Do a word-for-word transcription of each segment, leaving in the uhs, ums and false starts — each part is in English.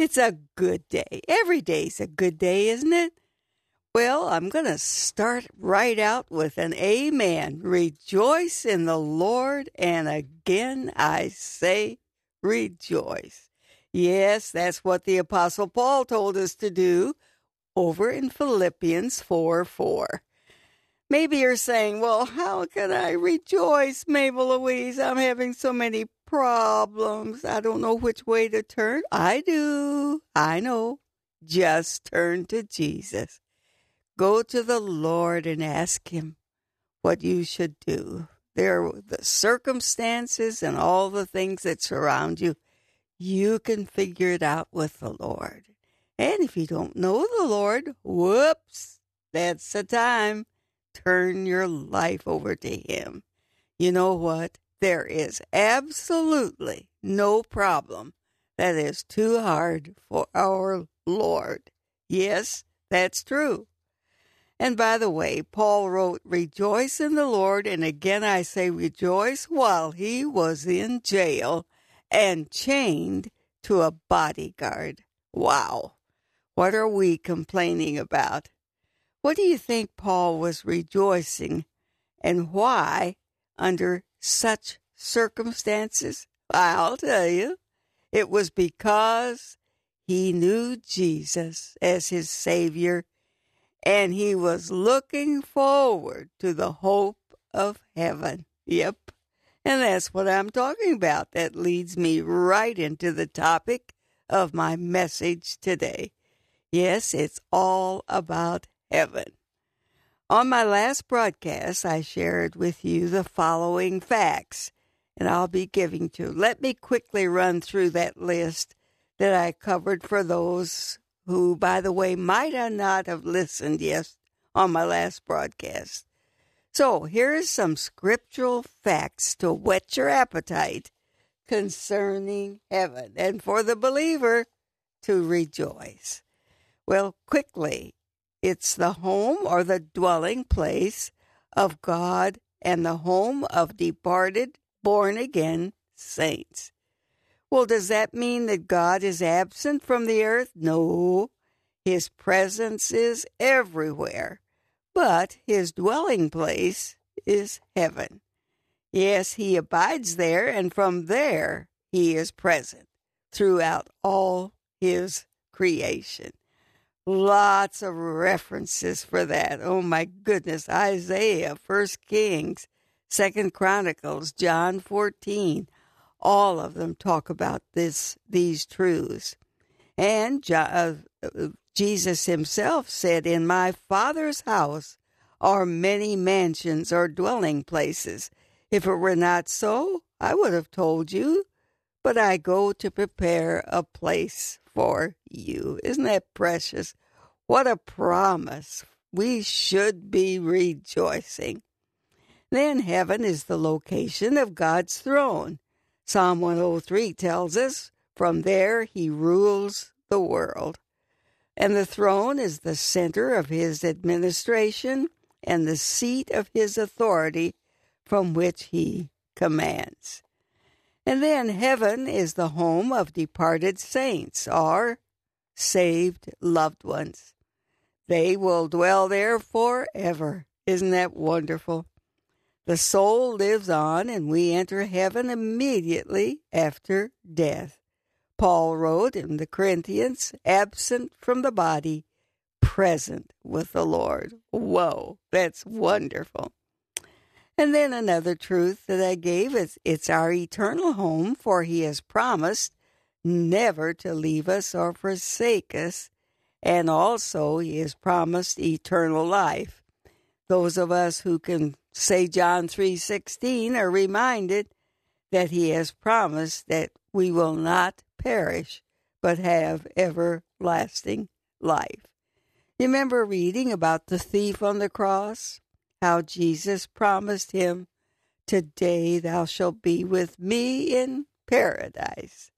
It's a good day. Every day's a good day, isn't it? Well, I'm going to start right out with an amen. Rejoice in the Lord, and again I say rejoice. Yes, that's what the Apostle Paul told us to do over in Philippians four four. Maybe you're saying, well, how can I rejoice, Mabel Louise? I'm having so many problems. I don't know which way to turn. I do. I know. Just turn to Jesus. Go to the Lord and ask him what you should do. There are the circumstances and all the things that surround you. You can figure it out with the Lord. And if you don't know the Lord, whoops, that's the time. Turn your life over to him. You know what? There is absolutely no problem that is too hard for our Lord. Yes, that's true. And by the way, Paul wrote, rejoice in the Lord, and again I say rejoice, while he was in jail and chained to a bodyguard. Wow. What are we complaining about? What do you think Paul was rejoicing, and why under such circumstances? I'll tell you. It was because he knew Jesus as his Savior, and he was looking forward to the hope of heaven. Yep. And that's what I'm talking about. That leads me right into the topic of my message today. Yes, it's all about heaven. On my last broadcast, I shared with you the following facts, and I'll be giving to you. Let me quickly run through that list that I covered for those who, by the way, might not have listened yes on my last broadcast. So here is some scriptural facts to whet your appetite concerning heaven, and for the believer to rejoice. Well, quickly, it's the home or the dwelling place of God and the home of departed, born-again saints. Well, does that mean that God is absent from the earth? No. His presence is everywhere, but his dwelling place is heaven. Yes, he abides there, and from there he is present throughout all his creation. Lots of references for that. Oh, my goodness. Isaiah, First Kings, Second Chronicles, John fourteen. All of them talk about this, these truths. And uh, Jesus himself said, in my Father's house are many mansions or dwelling places. If it were not so, I would have told you, but I go to prepare a place for you. Isn't that precious? What a promise. We should be rejoicing. Then heaven is the location of God's throne. Psalm one oh three tells us, from there he rules the world. And the throne is the center of his administration and the seat of his authority from which he commands. And then heaven is the home of departed saints, or saved loved ones. They will dwell there forever. Isn't that wonderful? The soul lives on, and we enter heaven immediately after death. Paul wrote in the Corinthians, absent from the body, present with the Lord. Whoa, that's wonderful. And then another truth that I gave is it's our eternal home, for he has promised never to leave us or forsake us, and also he has promised eternal life. Those of us who can say John three sixteen are reminded that he has promised that we will not perish, but have everlasting life. You remember reading about the thief on the cross? How Jesus promised him, today thou shalt be with me in paradise.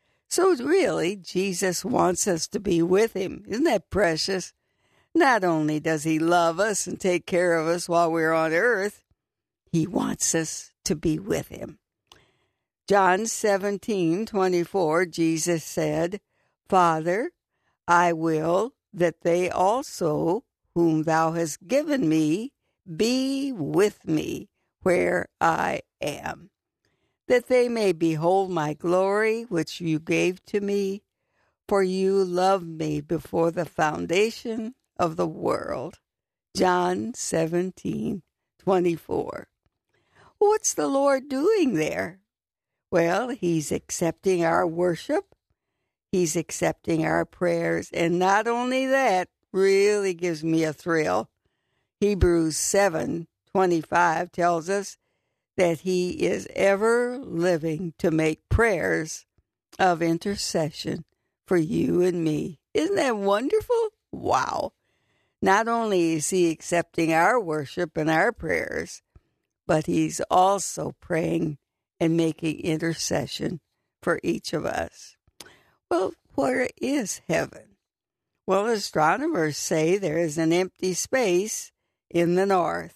So really, Jesus wants us to be with him. Isn't that precious? Not only does he love us and take care of us while we're on earth, he wants us to be with him. John seventeen twenty-four, Jesus said, Father, I will that they also, whom thou hast given me, be with me where I am, that they may behold my glory which you gave to me, for you loved me before the foundation of the world. John seventeen twenty-four. What's the Lord doing there? Well, he's accepting our worship. He's accepting our prayers. And not only that, really gives me a thrill. Hebrews seven twenty-five tells us that he is ever living to make prayers of intercession for you and me. Isn't that wonderful? Wow. Not only is he accepting our worship and our prayers, but he's also praying and making intercession for each of us. Well, where is heaven? Well, astronomers say there is an empty space in the north.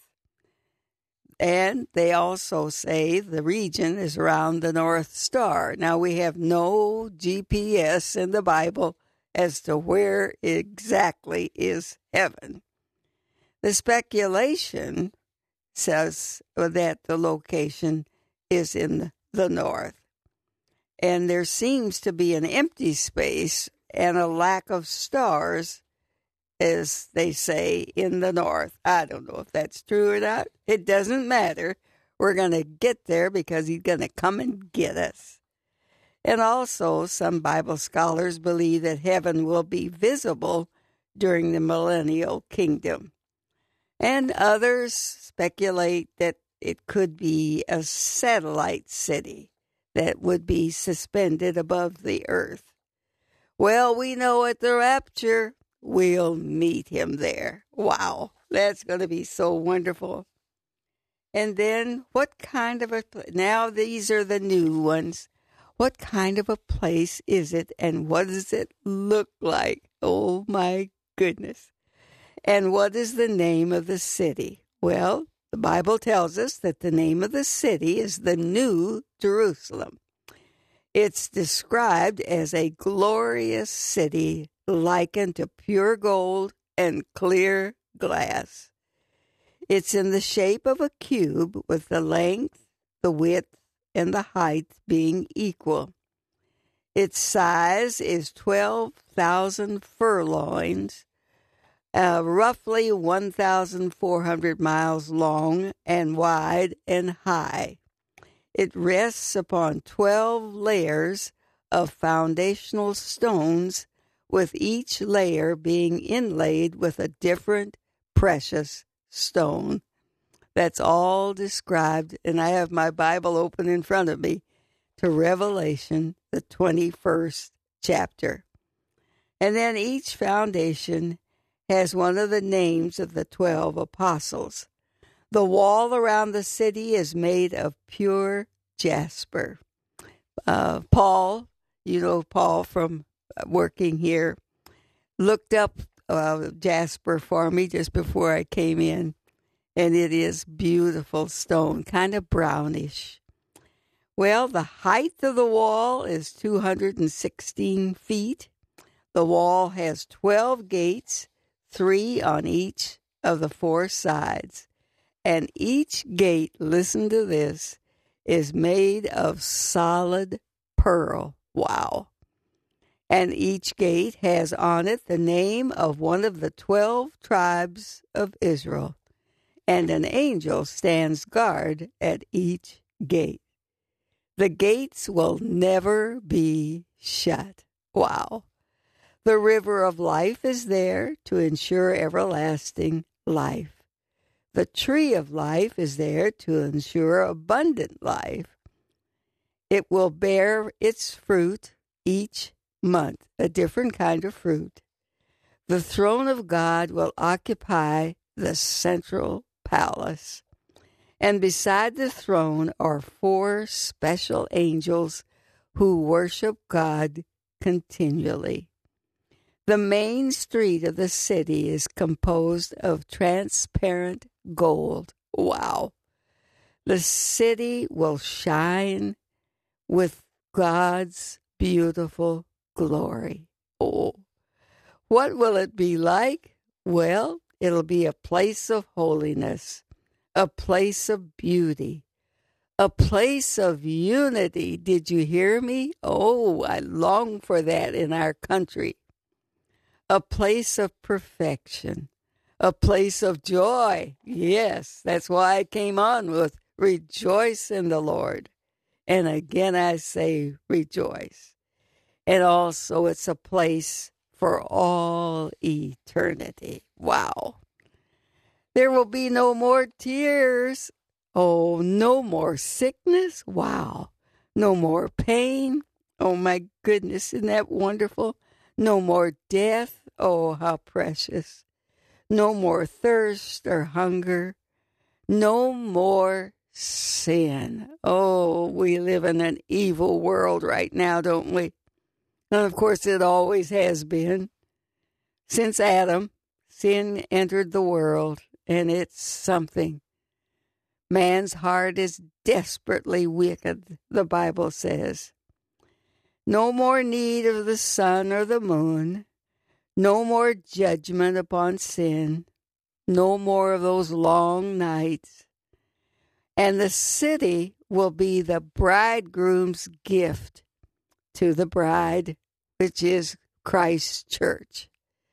And they also say the region is around the North Star. Now, we have no G P S in the Bible as to where exactly is heaven. The speculation says that the location is in the north. And there seems to be an empty space and a lack of stars, as they say, in the north. I don't know if that's true or not. It doesn't matter. We're going to get there because he's going to come and get us. And also, some Bible scholars believe that heaven will be visible during the millennial kingdom. And others speculate that it could be a satellite city that would be suspended above the earth. Well, we know at the rapture, we'll meet him there. Wow, that's going to be so wonderful. And then what kind of a, now these are the new ones. What kind of a place is it and what does it look like? Oh my goodness. And what is the name of the city? Well, the Bible tells us that the name of the city is the New Jerusalem. It's described as a glorious city likened to pure gold and clear glass. It's in the shape of a cube with the length, the width, and the height being equal. Its size is twelve thousand furlongs, uh, roughly one thousand four hundred miles long and wide and high. It rests upon twelve layers of foundational stones, with each layer being inlaid with a different precious stone. That's all described, and I have my Bible open in front of me to Revelation, the twenty-first chapter. And then each foundation has one of the names of the twelve apostles. The wall around the city is made of pure jasper. Uh, Paul, you know Paul from working here, looked up uh, jasper for me just before I came in, and it is beautiful stone, kind of brownish. Well, the height of the wall is two hundred sixteen feet. The wall has twelve gates, three on each of the four sides. And each gate, listen to this, is made of solid pearl. Wow. And each gate has on it the name of one of the twelve tribes of Israel. And an angel stands guard at each gate. The gates will never be shut. Wow. The river of life is there to ensure everlasting life. The tree of life is there to ensure abundant life. It will bear its fruit each month, a different kind of fruit. The throne of God will occupy the central palace. And beside the throne are four special angels who worship God continually. The main street of the city is composed of transparent gold. Wow. The city will shine with God's beautiful glory. What will it be like? Well, it'll be a place of holiness, a place of beauty, a place of unity. Did you hear me? Oh, I long for that in our country. A place of perfection, a place of joy. Yes, that's why I came on with rejoice in the Lord. And again, I say rejoice. And also, it's a place for all eternity. Wow. There will be no more tears. Oh, no more sickness. Wow. No more pain. Oh, my goodness. Isn't that wonderful? No more death. Oh, how precious. No more thirst or hunger. No more sin. Oh, we live in an evil world right now, don't we? And of course, it always has been. Since Adam, sin entered the world, and it's something. Man's heart is desperately wicked, the Bible says. No more need of the sun or the moon. No more judgment upon sin. No more of those long nights. And the city will be the bridegroom's gift to the bride, which is Christ's church.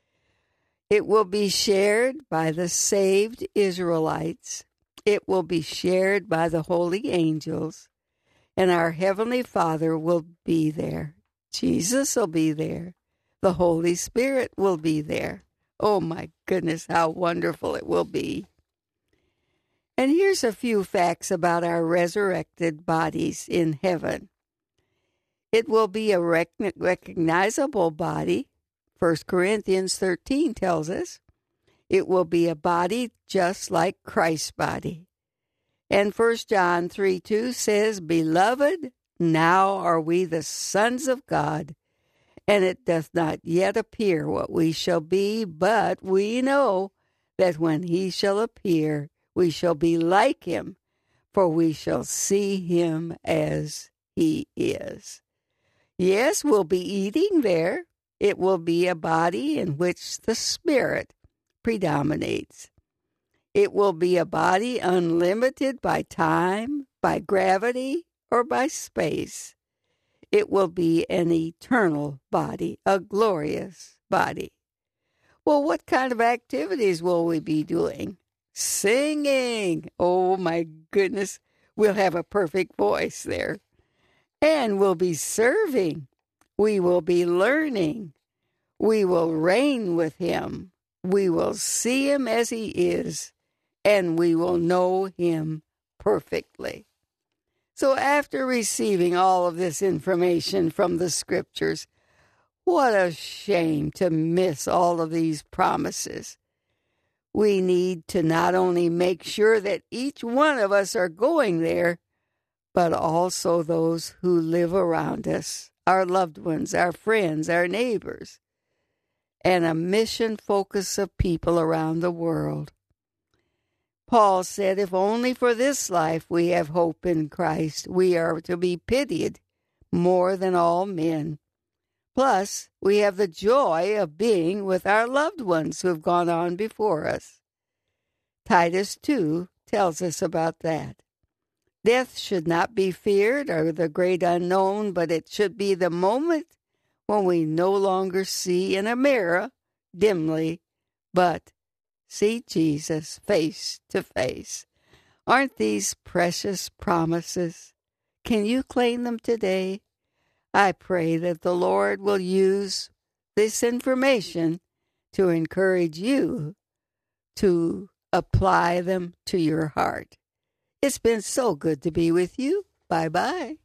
It will be shared by the saved Israelites. It will be shared by the holy angels. And our Heavenly Father will be there. Jesus will be there. The Holy Spirit will be there. Oh, my goodness, how wonderful it will be. And here's a few facts about our resurrected bodies in heaven. It will be a rec- recognizable body. First Corinthians thirteen tells us. It will be a body just like Christ's body. And First John three two says, Beloved, now are we the sons of God, and it doth not yet appear what we shall be, but we know that when he shall appear, we shall be like him, for we shall see him as he is. Yes, we'll be eating there. It will be a body in which the Spirit predominates. It will be a body unlimited by time, by gravity, or by space. It will be an eternal body, a glorious body. Well, what kind of activities will we be doing? Singing. Oh, my goodness. We'll have a perfect voice there. And we'll be serving. We will be learning. We will reign with him. We will see him as he is. And we will know him perfectly. So after receiving all of this information from the scriptures, what a shame to miss all of these promises. We need to not only make sure that each one of us are going there, but also those who live around us, our loved ones, our friends, our neighbors, and a mission focus of people around the world. Paul said, if only for this life we have hope in Christ, we are to be pitied more than all men. Plus, we have the joy of being with our loved ones who have gone on before us. Titus two tells us about that. Death should not be feared or the great unknown, but it should be the moment when we no longer see in a mirror dimly, but see Jesus face to face. Aren't these precious promises? Can you claim them today? I pray that the Lord will use this information to encourage you to apply them to your heart. It's been so good to be with you. Bye-bye.